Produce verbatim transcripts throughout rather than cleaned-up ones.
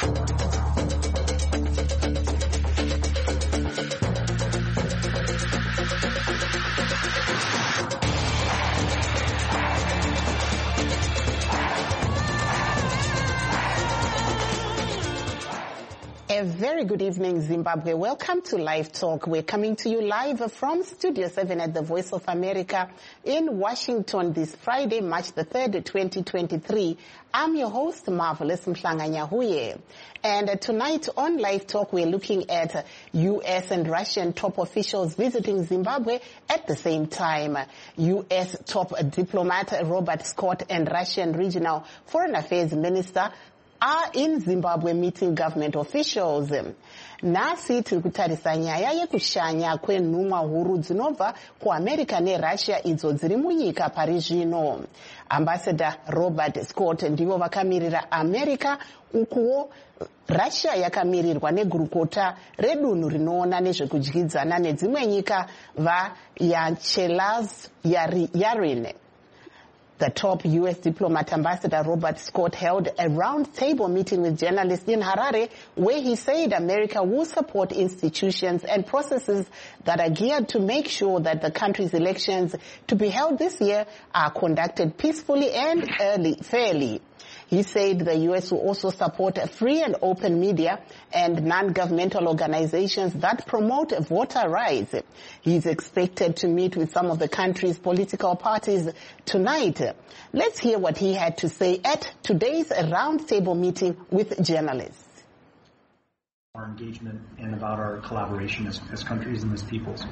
A very good evening, Zimbabwe. Welcome to Live Talk. We're coming to you live from Studio seven at the Voice of America in Washington this Friday, March the third, twenty twenty-three. I'm your host, Marvelous Mhlanganyahuye. And uh, tonight on Live Talk, we're looking at uh, U S and Russian top officials visiting Zimbabwe at the same time. U S top diplomat Robert Scott and Russian Regional Foreign Affairs Minister are in Zimbabwe meeting government officials. Nasi tiri kutarisa nyaya yekushanya kwenhumwa huru dzinobva kuAmerica neRussia idzo dziri munyika pari zvino. Ambassador Robert Scott ndivo vakamirira America, ukuwo Russia yakamirirwa negurukota redunhu rinoona nezvekudyidzana nedzimwe nyika vaYachelas Yarin. The top U S diplomat Ambassador Robert Scott held a round-table meeting with journalists in Harare where he said America will support institutions and processes that are geared to make sure that the country's elections to be held this year are conducted peacefully and early, fairly. He said the U S will also support free and open media and non-governmental organizations that promote voter rights. He is expected to meet with some of the country's political parties tonight. Let's hear what he had to say at today's roundtable meeting with journalists. Our engagement and about our collaboration as, as countries and as peoples.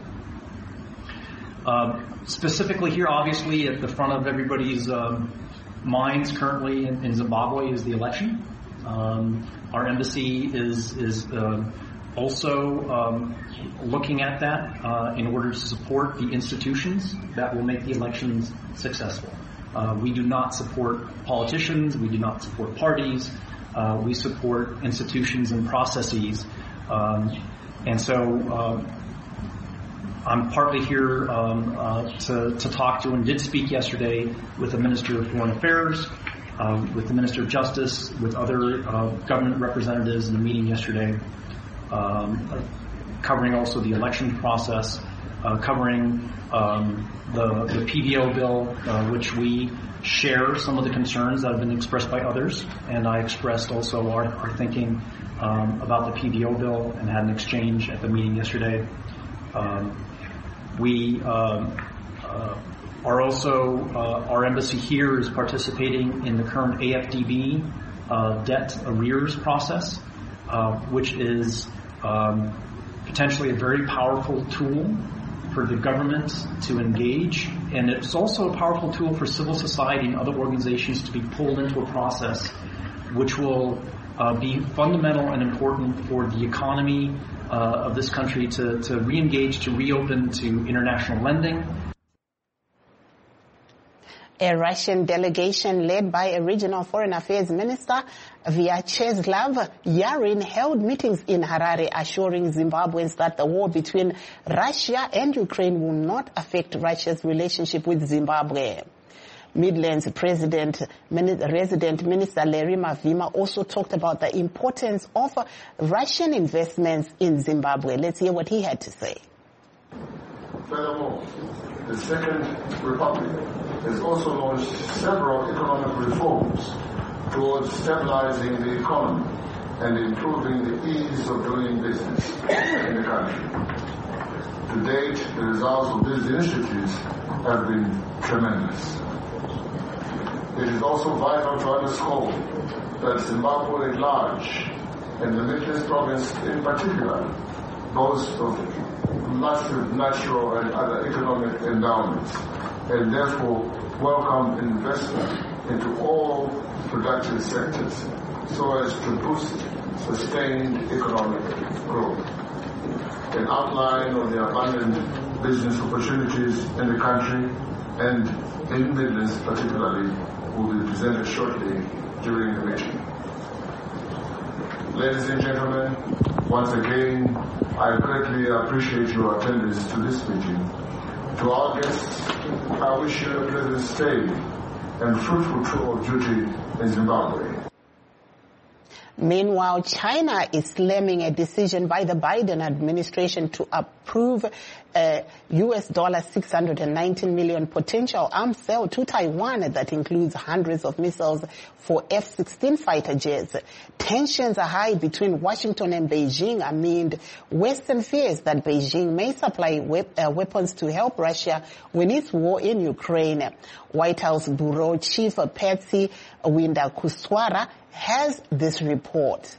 Uh, specifically here, obviously, at the front of everybody's um, minds currently in, in Zimbabwe is the election. Um, our embassy is is uh, also um, looking at that uh, in order to support the institutions that will make the elections successful. Uh, we do not support politicians. We do not support parties. Uh, we support institutions and processes. Um, and so uh, I'm partly here um, uh, to, to talk to and did speak yesterday with the Minister of Foreign Affairs, um, with the Minister of Justice, with other uh, government representatives in a meeting yesterday, um, covering also the election process, uh, covering um, the, the P V O bill, uh, which we share some of the concerns that have been expressed by others, and I expressed also our, our thinking um, about the P V O bill and had an exchange at the meeting yesterday. Um, we um, uh, are also, uh, our embassy here is participating in the current A F D B uh, debt arrears process, uh, which is um, potentially a very powerful tool for the government to engage, and it's also a powerful tool for civil society and other organizations to be pulled into a process which will uh, be fundamental and important for the economy uh, of this country to, to re-engage, to reopen to international lending. A Russian delegation led by a regional foreign affairs minister, Vyacheslav Yarin, held meetings in Harare assuring Zimbabweans that the war between Russia and Ukraine will not affect Russia's relationship with Zimbabwe. Midlands President, Resident Minister Larry Mavima also talked about the importance of Russian investments in Zimbabwe. Let's hear what he had to say. Furthermore, the Second Republic has also launched several economic reforms towards stabilizing the economy and improving the ease of doing business in the country. To date, the results of these initiatives have been tremendous. It is also vital to underscore that Zimbabwe at large, and the Midlands province in particular, boast of massive natural and other economic endowments, and therefore welcome investment into all productive sectors so as to boost sustained economic growth. An outline of the abundant business opportunities in the country and in Midlands particularly will be presented shortly during the meeting. Ladies and gentlemen, once again, I greatly appreciate your attendance to this meeting. To our guests, I wish you a pleasant stay and fruitful tour of duty in Zimbabwe. Meanwhile, China is slamming a decision by the Biden administration to approve a U S dollar six hundred nineteen million potential arms sale to Taiwan that includes hundreds of missiles for F sixteen fighter jets. Tensions are high between Washington and Beijing amid Western fears that Beijing may supply wep- uh, weapons to help Russia win its war in Ukraine. White House Bureau Chief Patsy Widakuswara has this report.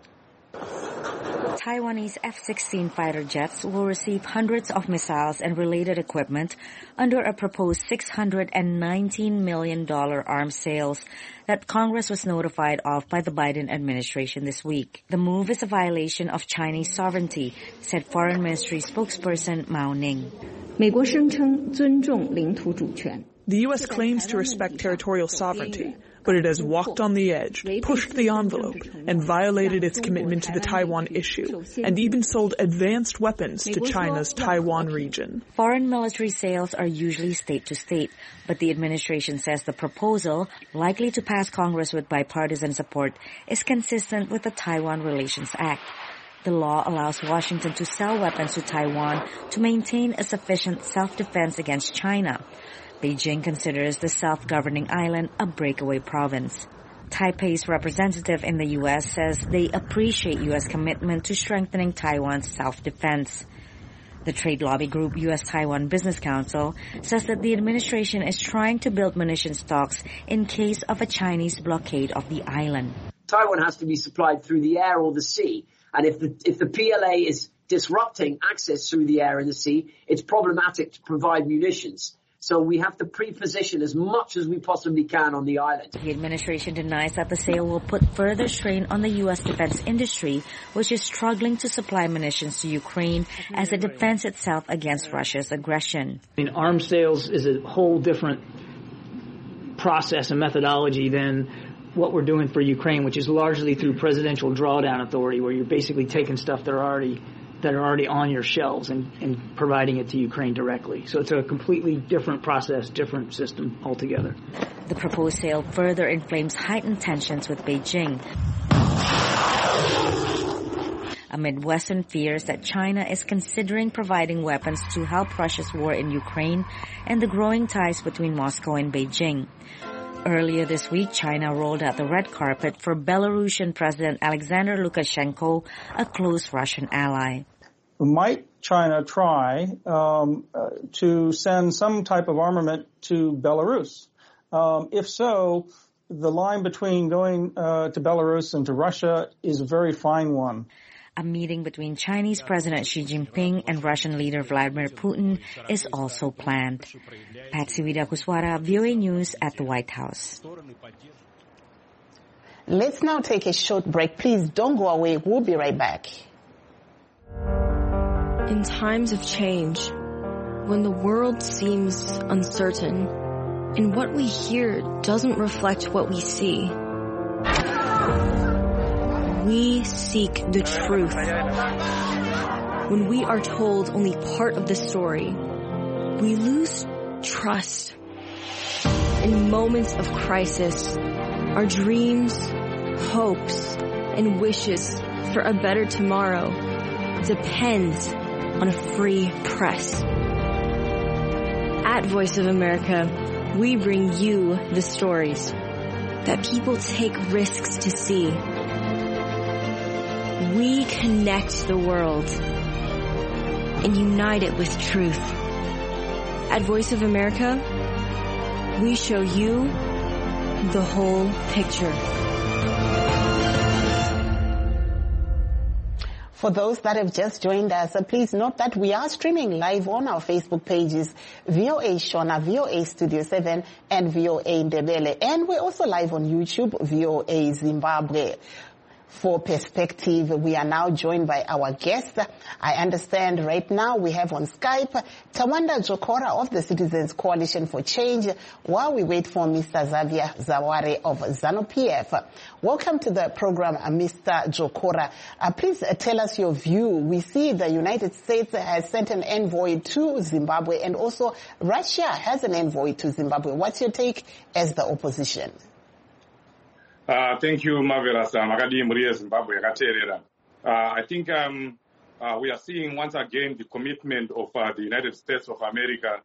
Taiwanese F sixteen fighter jets will receive hundreds of missiles and related equipment under a proposed six hundred nineteen million dollars arms sales that Congress was notified of by the Biden administration this week. The move is a violation of Chinese sovereignty, said Foreign Ministry spokesperson Mao Ning. 美国声称尊重领土主权。 The U S claims to respect territorial sovereignty, but it has walked on the edge, pushed the envelope, and violated its commitment to the Taiwan issue, and even sold advanced weapons to China's Taiwan region. Foreign military sales are usually state to state, but the administration says the proposal, likely to pass Congress with bipartisan support, is consistent with the Taiwan Relations Act. The law allows Washington to sell weapons to Taiwan to maintain a sufficient self-defense against China. Beijing considers the self-governing island a breakaway province. Taipei's representative in the U S says they appreciate U S commitment to strengthening Taiwan's self-defense. The trade lobby group U S Taiwan Business Council says that the administration is trying to build munition stocks in case of a Chinese blockade of the island. Taiwan has to be supplied through the air or the sea, and if the, if the P L A is disrupting access through the air and the sea, it's problematic to provide munitions. So we have to pre-position as much as we possibly can on the island. The administration denies that the sale will put further strain on the U S defense industry, which is struggling to supply munitions to Ukraine as it defends itself against Russia's aggression. I mean, arms sales is a whole different process and methodology than what we're doing for Ukraine, which is largely through presidential drawdown authority, where you're basically taking stuff that are already that are already on your shelves and, and providing it to Ukraine directly. So it's a completely different process, different system altogether. The proposed sale further inflames heightened tensions with Beijing amid Western fears that China is considering providing weapons to help Russia's war in Ukraine and the growing ties between Moscow and Beijing. Earlier this week, China rolled out the red carpet for Belarusian President Alexander Lukashenko, a close Russian ally. Might China try um, uh, to send some type of armament to Belarus? Um, if so, the line between going uh, to Belarus and to Russia is a very fine one. A meeting between Chinese President Xi Jinping and Russian leader Vladimir Putin is also planned. Patsy Widakuswara, V O A News at the White House. Let's now take a short break. Please don't go away. We'll be right back. In times of change, when the world seems uncertain and what we hear doesn't reflect what we see, we seek the truth. When we are told only part of the story, we lose trust. In moments of crisis, our dreams, hopes, and wishes for a better tomorrow depends on a free press. At Voice of America, we bring you the stories that people take risks to see. We connect the world and unite it with truth. At Voice of America, we show you the whole picture. For those that have just joined us, uh, please note that we are streaming live on our Facebook pages, V O A Shona, V O A Studio seven, and V O A Ndebele. And we're also live on YouTube, V O A Zimbabwe. For perspective, we are now joined by our guest. I understand right now we have on Skype Tawanda Jokora of the Citizens Coalition for Change, while we wait for Mister Xavier Zaware of ZANU-P F. Welcome to the program, Mister Jokora. Uh, please uh, tell us your view. We see the United States has sent an envoy to Zimbabwe, and also Russia has an envoy to Zimbabwe. What's your take as the opposition? Uh, thank you, Marvelous. Makadi Murie Zimbabwe yakateerera. I think um, uh, we are seeing once again the commitment of uh, the United States of America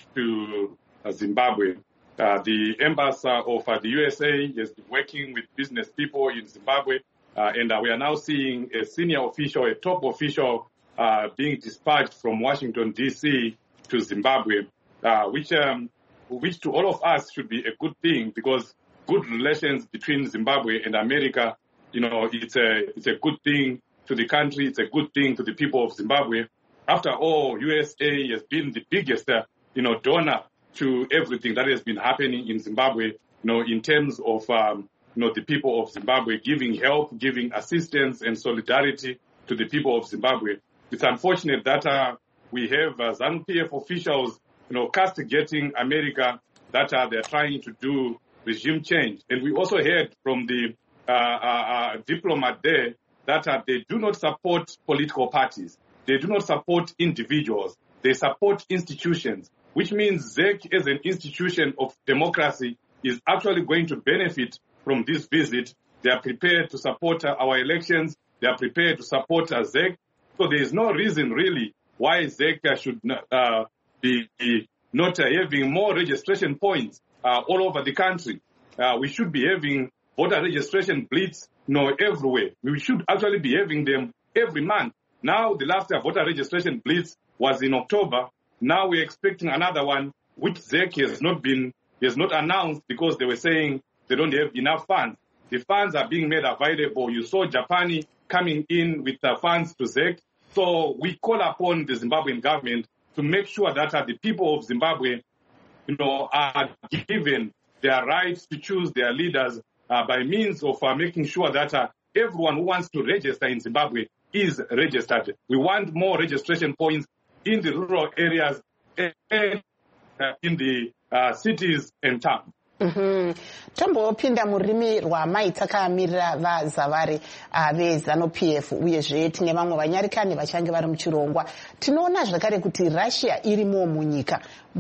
to uh, Zimbabwe. Uh, the embassy of uh, the U S A has been working with business people in Zimbabwe, uh, and uh, we are now seeing a senior official, a top official, uh, being dispatched from Washington, D C to Zimbabwe, uh, which, um, which to all of us should be a good thing, because good relations between Zimbabwe and America, you know, it's a, it's a good thing to the country, it's a good thing to the people of Zimbabwe. After all, U S A has been the biggest, uh, you know, donor to everything that has been happening in Zimbabwe, you know, in terms of, um, you know, the people of Zimbabwe, giving help, giving assistance and solidarity to the people of Zimbabwe. It's unfortunate that uh, we have uh, ZANU P F officials, you know, castigating America, that uh, they're trying to do regime change. And we also heard from the uh, uh, uh, diplomat there that uh, they do not support political parties. They do not support individuals. They support institutions, which means Z E C as an institution of democracy is actually going to benefit from this visit. They are prepared to support uh, our elections. They are prepared to support uh, Z E C. So there is no reason really why Z E C should uh, be not uh, having more registration points uh, all over the country. Uh, we should be having voter registration blitz, you know, everywhere. We should actually be having them every month. Now, the last voter registration blitz was in October. Now we're expecting another one, which Z E C has not been, has not announced, because they were saying they don't have enough funds. The funds are being made available. You saw Japan coming in with the funds to Z E C. So we call upon the Zimbabwean government to make sure that uh, the people of Zimbabwe, you know, are given their rights to choose their leaders uh, by means of uh, making sure that uh, everyone who wants to register in Zimbabwe is registered. We want more registration points in the rural areas and uh, in the uh, cities and towns. Mm-hmm. Tombopinda murimi rwamai takamirira vazavari uh, vezanu P F uyezve tine vamwe vanyarikani vachange vari muchirongwa. Tinoona zvakare kuti Russia irimo munyika.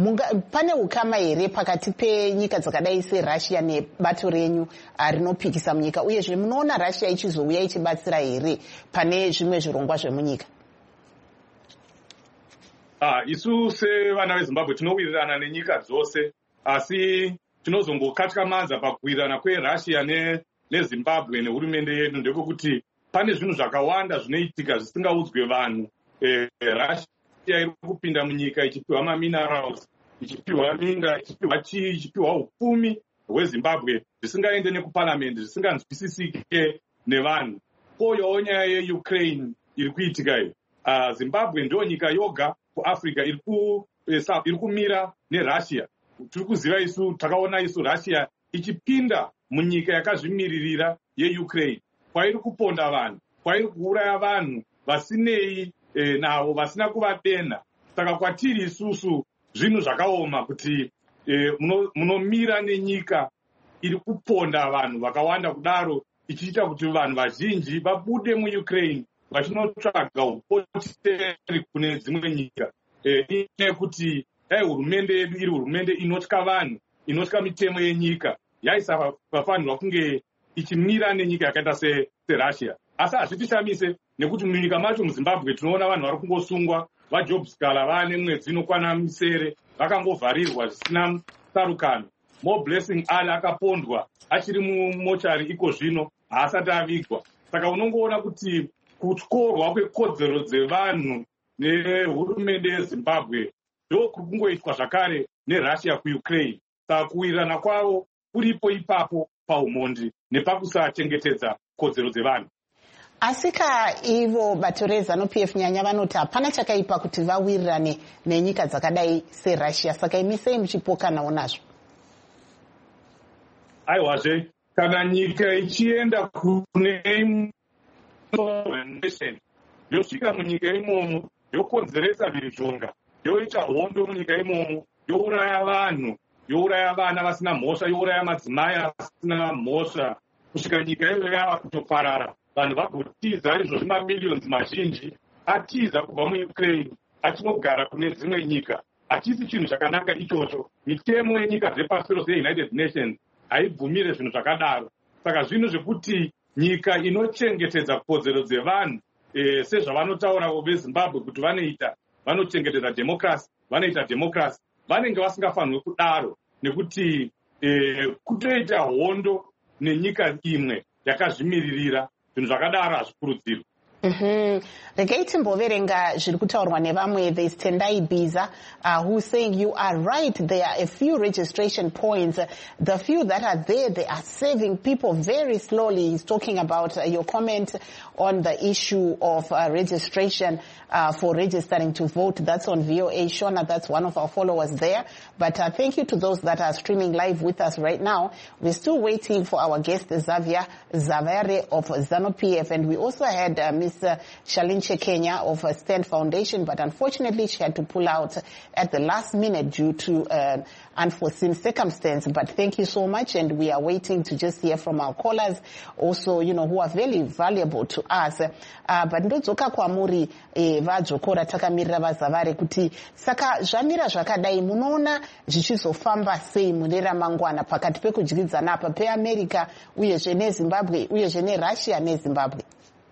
Pane ukama here pakati penyika dzakadai seRussia nebato renyu uh, rinopikisa munyika, uyezve munoona Russia ichizouya ichibatsira here pane zvimwe zvirongwa zvemunyika? Ah, isu sevana veZimbabwe tinowirirana nenyika dzose, asi tinozongokatyamadza pakuwirirana kweRussia neZimbabwe nehurumende yedu ndekuti pane zvinhu zvakawanda zvinoitika zvisingaudzwe vanhu. Eh, Russia iri kupinda munyika ichipiwa maminerals, ichipiwa minda, ichipiwa chii, ichipiwa upfumi hweZimbabwe zvisingaende nekuparliament, zvisinganzwisisike nevanhu. Koyowo nyaya yeUkraine iri kuitika iyi. Uh, Zimbabwe ndio nyika yoga kuAfrica iri ku iri kumira neRussia. Tiri kuziva isu, takaona isu Russia ichipinda munyika yakazvimiririra yeUkraine, kwairi kuponda vanhu, kwairi kuuraya vanhu vasinei eh, navo vasina kuvadena. Saka kwatiri isusu zvinhu zvakaoma kuti eh, munomira nenyika iri kuponda vanhu vakawanda kudaro, ichiita kuti vanhu vazhinji vabude muUkraine vachinotsvaga upoteri kune dzimwe nyika. Eh, nekuti dai hurumende yedu iri hurumende inotya vanhu, inotya mitemo yenyika, yaisafanirwa kunge ichimira nenyika yakaita seRussia. Asi hazvitishamise, nekuti munyika macho muZimbabwe tinoona vanhu vari kungosungwa, vaJobskala vane mwedzi inokwana misere, vakangovharirwa zvisina tsarukano. More Blessing Ali akapondwa achiri mumochari iko zvino, haasati avigwa. Saka unongoona kuti kutyorwa kwekodzero dzevanhu nehurumende yeZimbabwe ndo kuri kungoitwa zvakare neRussia kuUkraine. Saka kuwirirana kwavo kuripo ipapo paumondi nepakusachengetedza kodzero dzevanhu. Asika ivo bato reZANU P F nyanya vanoti hapana chakaipa kuti vawirirane nenyika dzakadai seRussia, saka imi sei muchipoka nawo nazvo? Aiwazve, kana nyika ichienda kune yosvika munyika imomo yokonzeresa mhirizhonga, yoita hondo munyika imomo, youraya vanhu, youraya vana vasina mhosva, youraya madzimai asina mhosva, kusvika nyika iyoyo yava kutoparara, vanhu vagotiza izvozvi mamiliyoni mazhinji atiza kubva muUkraine achinogara kune dzimwe nyika. Hachisi chinhu chakanaka ichocho. Mitemo yenyika dzepasi rose yeUnited Nations haibvumire zvinhu zvakadaro. saka zvinhu zvekuti nyika inochengetedza kodzero dzevanhu eh, sezvavanotaura vezimbabwe kuti vanoita vanochengetedza democracy vanoita democracy vanenge vasingafanirwi kudaro nekuti eh, kutoita hondo nenyika imwe yakazvimiririra zvinhu zvakadaro hazvikurudzirwi. Mm-hmm. Regai timboverenga zviri kutaurwa nevamwe. There's Tendai Biza uh, who's saying you are right, there are a few registration points. The few that are there, they are saving people very slowly. He's talking about uh, your comment on the issue of uh, registration uh, for registering to vote. That's on V O A. Shona, that's one of our followers there. But uh, thank you to those that are streaming live with us right now. We're still waiting for our guest Xavier Zavere of ZANU-P F, and we also had uh, Miz Uh, Shalinche Kenya of uh, Stand Foundation, but unfortunately she had to pull out at the last minute due to uh, unforeseen circumstance. But thank you so much, and we are waiting to just hear from our callers also, you know, who are very valuable to us. Uh, but ndodzoka kwamuri eh, vadzokora takamirira vaZavare kuti saka zvamira zvakadai munoona zvichizofamba sei mune ramangwana pakati pekudyidzana apa peAmerica uyezve neZimbabwe uyezve neRussia neZimbabwe.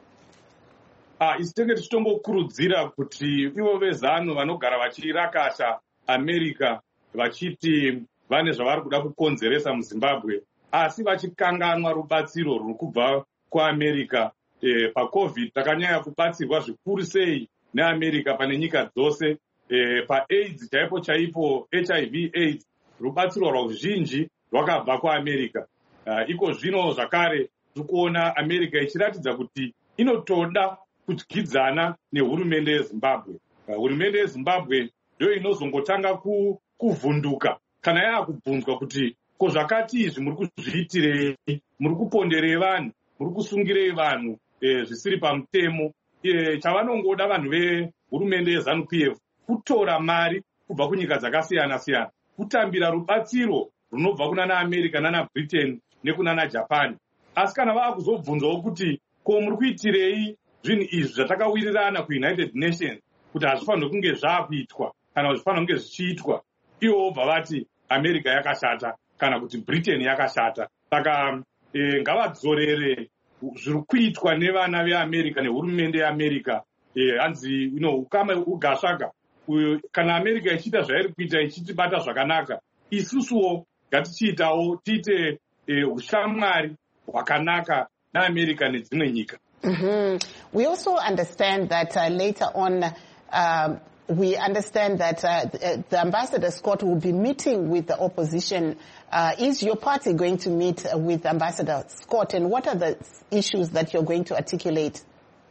Ah, isi tenge tichitombokurudzira kuti ivo vezano vanogara vachirakasha America vachiti vane zvavari kuda kukonzeresa muZimbabwe, asi vachikanganwa rubatsiro ruri kubva kuAmerica. Eh, paCovid takanyanya kubatsirwa zvikuru sei neAmerica pane nyika dzose. Eh, paAIDS chaipo chaipo H I V AIDS rubatsiro rwazhinji rwakabva kuAmerica. Uh, iko zvino zvakare tikuona America ichiratidza kuti inotoda kudyidzana nehurumende yeZimbabwe. Uh, hurumende yeZimbabwe ndio inozongotanga ku, kuvhunduka kana yaakubvunzwa kuti ko zvakati izvi muri kuzviitirei, muri kuponderei vanhu, muri kusungirei vanhu eh, zvisiri pamutemo. Eh, chavanongoda vanhu vehurumende yeZANU-P F kutora mari kubva kunyika dzakasiyana siyana, kutambira rubatsiro runobva kuna naAmerica nana Britain nekuna naJapan. Asi kana vaakuzobvunzwawo kuti ko muri kuitirei zvinhu izvi zvatakawirirana kuUnited Nations kuti hazvifanirwi kunge zvaakuitwa kana hazvifanirwi kunge zvichiitwa, ivo bva vati America yakashata kana kuti Britain yakashata. Saka e, ngavadzorere zviri kuitwa nevana veAmerica nehurumende yeAmerica. E, hanzi you know, ukama ugasvaga kana America ichiita zvairi kuita ichitibata zvakanaka, isusuwo ngatichiitawo tiite ushamwari hwakanaka naAmerica nedzimwe nyika. Mm-hmm. We also understand that uh, later on, uh, we understand that uh, the, the Ambassador Scott will be meeting with the opposition. Uh, is your party going to meet with Ambassador Scott, and what are the issues that you're going to articulate?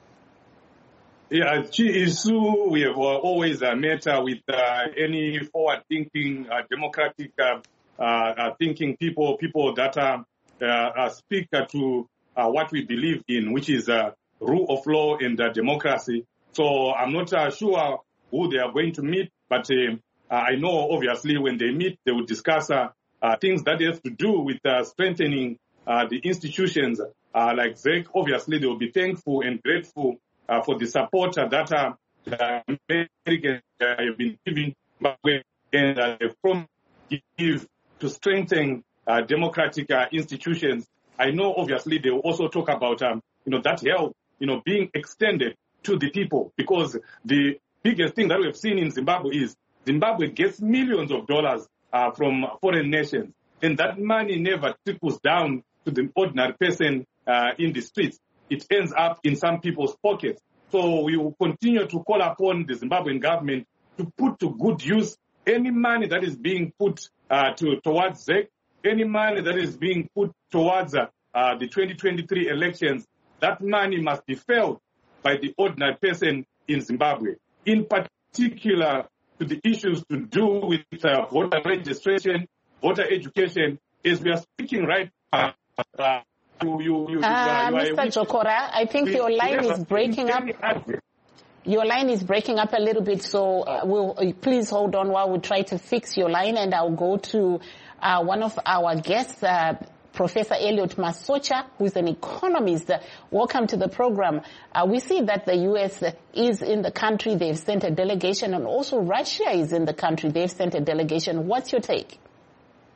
Yeah, Chiisu, we have always uh, met uh, with uh, any forward-thinking, uh, democratic uh, uh, thinking people, people that uh, uh, speak uh, to uh, what we believe in, which is uh, rule of law and uh, democracy. So I'm not uh, sure who they are going to meet, but uh, I know obviously when they meet, they will discuss uh, uh, things that have to do with uh, strengthening uh, the institutions uh, like Z E C. Obviously, they will be thankful and grateful Uh, for the support uh, that uh, the Americans uh, have been giving and uh, from give to strengthen uh, democratic uh, institutions. I know obviously they will also talk about um, you know that help you know being extended to the people, because the biggest thing that we have seen in Zimbabwe is Zimbabwe gets millions of dollars uh, from foreign nations, and that money never trickles down to the ordinary person uh, in the streets. It ends up in some people's pockets. So we will continue to call upon the Zimbabwean government to put to good use any money that is being put uh, to, towards Z E C, any money that is being put towards uh, uh, the twenty twenty-three elections. That money must be felt by the ordinary person in Zimbabwe, in particular to the issues to do with uh, voter registration, voter education, as we are speaking right now. Uh, You, you, you, uh, you Mister Jokora, I think we, your line is breaking up. Your line is breaking up a little bit, so uh, we'll, uh, please hold on while we try to fix your line, and I'll go to uh, one of our guests, uh, Professor Elliot Masocha, who's an economist. Uh, welcome to the program. Uh, we see that the U S is in the country. They've sent a delegation, and also Russia is in the country. They've sent a delegation. What's your take?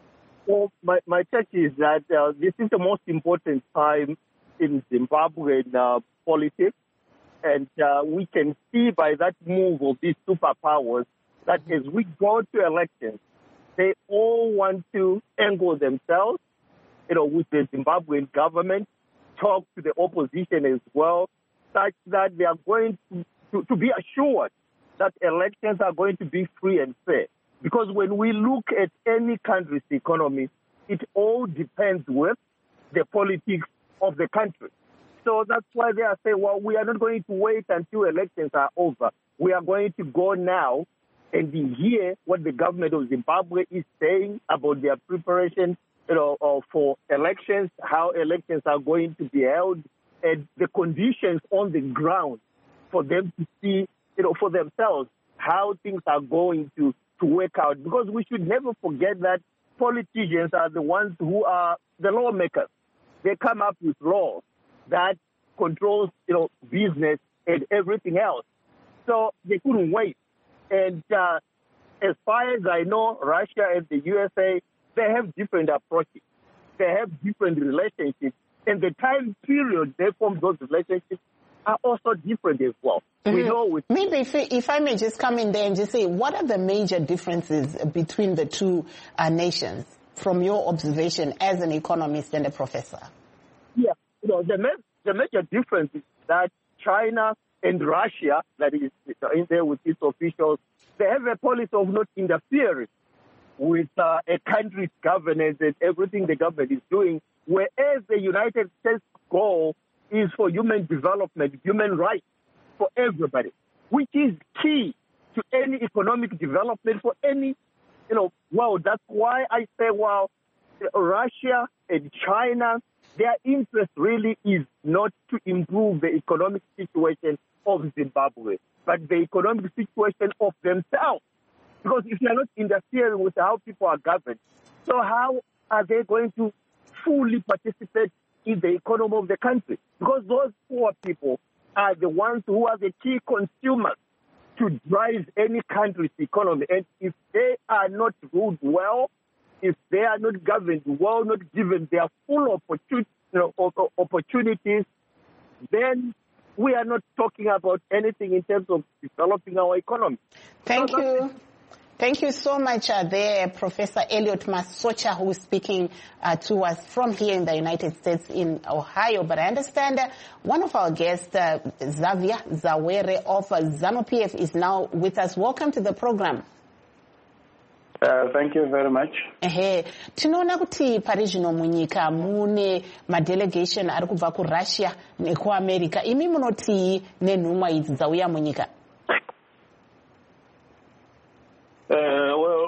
Well, my, my take is that uh, this is the most important time in Zimbabwean uh, politics. And uh, we can see by that move of these superpowers that as we go to elections, they all want to angle themselves, you know, with the Zimbabwean government, talk to the opposition as well, such that they are going to, to, to be assured that elections are going to be free and fair. Because when we look at any country's economy, it all depends with the politics of the country. So that's why they are saying, well, we are not going to wait until elections are over. We are going to go now and hear what the government of Zimbabwe is saying about their preparation, you know, uh, for elections, how elections are going to be held, and the conditions on the ground for them to see, you know, for themselves how things are going to, to work out. Because we should never forget that politicians are the ones who are the lawmakers. They come up with laws that controls, you know, business and everything else. So they couldn't wait. And uh, as far as I know, Russia and the U S A, they have different approaches. They have different relationships. And the time period they form those relationships are also different as well. Mm-hmm. We know with Maybe if, if I may just come in there and just say, what are the major differences between the two uh, nations from your observation as an economist and a professor? Yeah, you know, the, ma- the major difference is that China and Russia, that is in there with its officials, they have a policy of not interfering with uh, a country's governance and everything the government is doing, whereas the United States' goal is for human development, human rights for everybody, which is key to any economic development for any, you know, world. That's why I say, well, Russia and China, their interest really is not to improve the economic situation of Zimbabwe, but the economic situation of themselves. Because if they are not interfering with how people are governed, so how are they going to fully participate in the economy of the country? Because those poor people are the ones who are the key consumers to drive any country's economy. And if they are not ruled well, if they are not governed well, not given their full opportunity, you know, opportunities, then we are not talking about anything in terms of developing our economy. Thank so you. Thank you so much uh, there, Professor Elliot Masocha, who is speaking uh, to us from here in the United States in Ohio. But I understand uh, one of our guests, uh, Xavier Zawere of uh, ZANU-P F, is now with us. Welcome to the program. Uh, thank you very much. Ehe, tinoona kuti pari zvino munyika mune madelegation ari kubva kuRussia nekuAmerica. Imi munoti nenhumwa idzi dzauya munyika? Uh, well,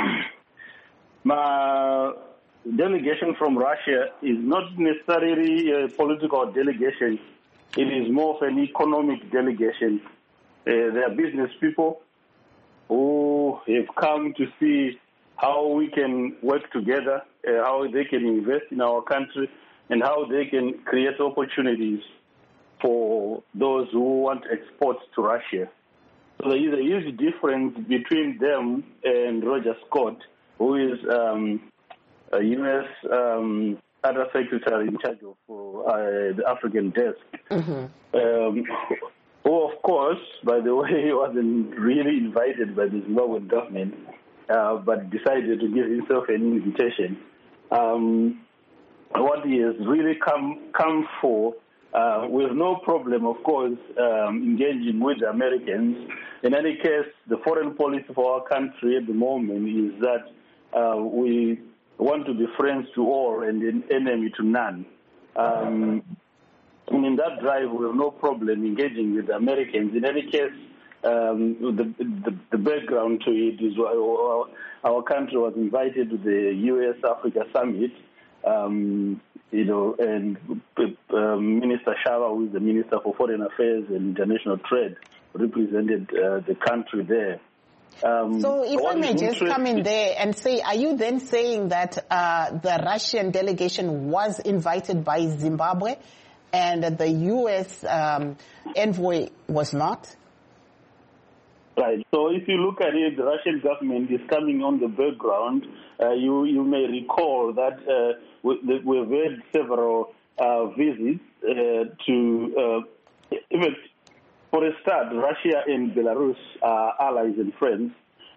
my delegation from Russia is not necessarily a political delegation. It is more of an economic delegation. Uh, they are business people who have come to see how we can work together, uh, how they can invest in our country, and how they can create opportunities for those who want exports to Russia. So there is a huge difference between them and Roger Scott, who is um, a U S um, Under Secretary in charge of uh, the African desk. Mm-hmm. Um, who, of course, by the way, he wasn't really invited by the Zimbabwean government, uh, but decided to give himself an invitation. Um, what he has really come come for, uh, with no problem, of course, um, engaging with the Americans. In any case, the foreign policy for our country at the moment is that uh, we want to be friends to all and an enemy to none. Um, and in that drive, we have no problem engaging with the Americans. In any case, um, the, the, the background to it is our, our country was invited to the U S Africa Summit, um, you know, and uh, Minister Shaba, who is the Minister for Foreign Affairs and International Trade, represented uh, the country there. Um, so if I may just come in there and say, are you then saying that uh, the Russian delegation was invited by Zimbabwe and the U S um, envoy was not? Right. So if you look at it, the Russian government is coming on the background. Uh, you you may recall that uh, we, we've had several uh, visits uh, to, uh, even for a start, Russia and Belarus are allies and friends.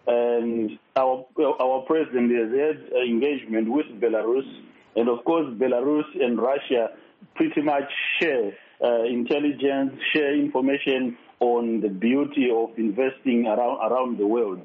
And our our president has had engagement with Belarus, and of course Belarus and Russia pretty much share uh, intelligence, share information on the beauty of investing around around the world.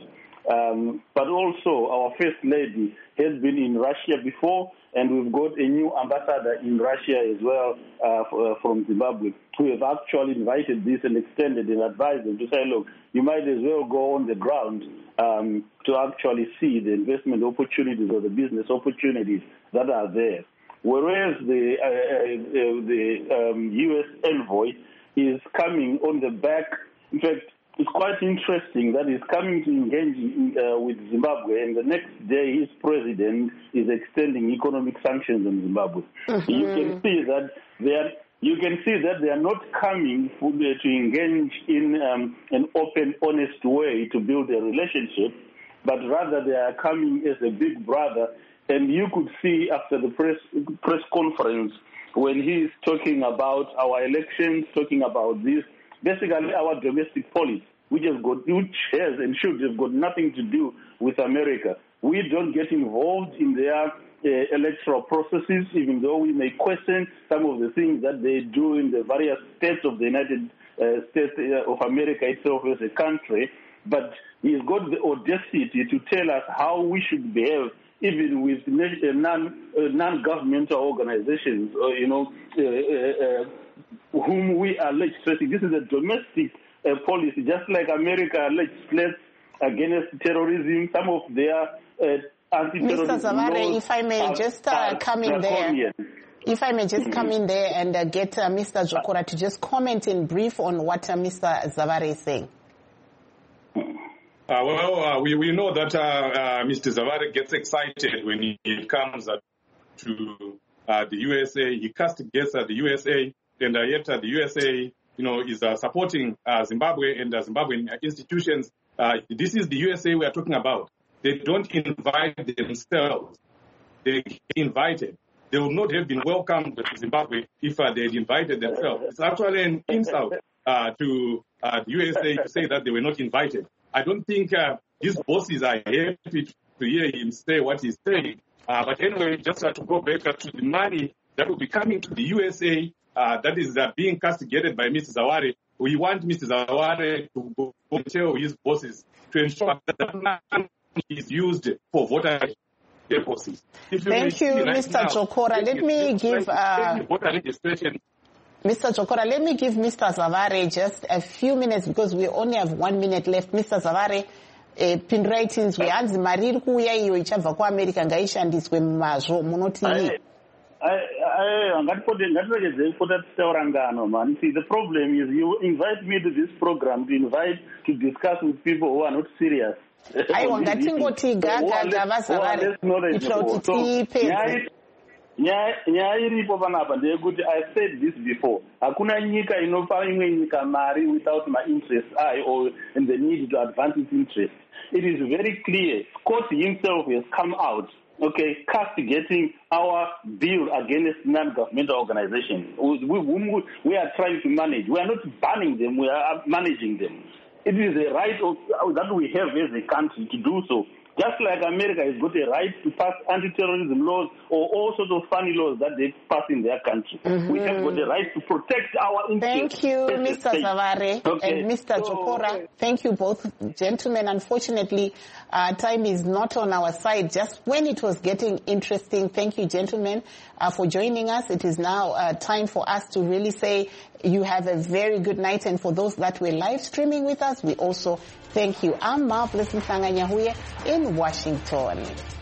Um, but also our First Lady has been in Russia before, and we've got a new ambassador in Russia as well uh, for, uh, from Zimbabwe, who have actually invited this and extended and advised them to say, look, you might as well go on the ground um, to actually see the investment opportunities or the business opportunities that are there. Whereas the, uh, uh, the um, U S envoy is coming on the back. In fact, it's quite interesting that he's coming to engage in, uh, with Zimbabwe, and the next day his president is extending economic sanctions on Zimbabwe. Mm-hmm. You can see that they are. You can see that they are not coming for, uh, to engage in um, an open, honest way to build a relationship, but rather they are coming as a big brother. And you could see after the press press conference when he's talking about our elections, talking about this, basically our domestic policy, which has got, which has and should have got nothing to do with America. We don't get involved in their uh, electoral processes, even though we may question some of the things that they do in the various states of the United uh, States of America itself as a country. But he's got the audacity to tell us how we should behave, even with non, uh, non-governmental organizations, or, you know, uh, uh, uh, whom we are legislating. This is a domestic uh, policy, just like America legislates against terrorism. Some of their uh, anti-terrorism Mister Zavare, laws if I may are, just uh, come in there. If I may just mm-hmm. come in there and uh, get uh, Mister Jokora to just comment in brief on what uh, Mister Zavare is saying. Uh, well, uh, we, we know that uh, uh, Mister Zavare gets excited when he, he comes uh, to uh, the U S A. He castigates uh, the U S A, and uh, yet uh, the U S A, you know, is uh, supporting uh, Zimbabwe and uh, Zimbabwean institutions. Uh, this is the U S A we are talking about. They don't invite themselves. They get invited. They would not have been welcomed to Zimbabwe if uh, they had invited themselves. It's actually an insult uh, to uh, the U S A to say that they were not invited. I don't think uh, his bosses are happy to hear him say what he's saying. Uh, but anyway, just uh, to go back uh, to the money that will be coming to the U S A uh, that is uh, being castigated by Mister Zaware. We want Mister Zaware to go and tell his bosses to ensure that the money is used for voter purposes. Thank you, right Mister Now, Jokora. Let me give... Uh... Mister Jokora, let me give Mister Zavare just a few minutes because we only have one minute left. Mister Zavare, eh, pin ratings we hanzi mari iri kuuya iyo ichabva kuAmerica ngaishandiswe mumazvo munoti ngatiregedze kupota tisaura ngano man. See, the problem is you invite me to this program to invite to discuss with people who are not serious. Aiwa ngatingoti gaga vazavare kuitira kuti tipedze. Nyaya iripo panapa ndeyekuti I said this before. Hakuna nyika inopa imwe nyika mari without my interest I or in the need to advance its interest. It is very clear. Scott himself has come out, okay, castigating our bill against non-governmental organizations whom we are trying to manage. We are not banning them, we are managing them. It is a right of, that we have as a country to do so. Just like America has got a right to pass anti-terrorism laws or all sorts of funny laws that they pass in their country. Mm-hmm. We have got the right to protect our interests. Thank you, Mister Zavare okay. and Mister So, Jokora. Thank you both, gentlemen. Unfortunately, uh, time is not on our side. Just when it was getting interesting, thank you, gentlemen, uh, for joining us. It is now uh, time for us to really say you have a very good night. And for those that were live streaming with us, we also thank you. I'm Marvelous Mhlanga-Nyahuye in Washington.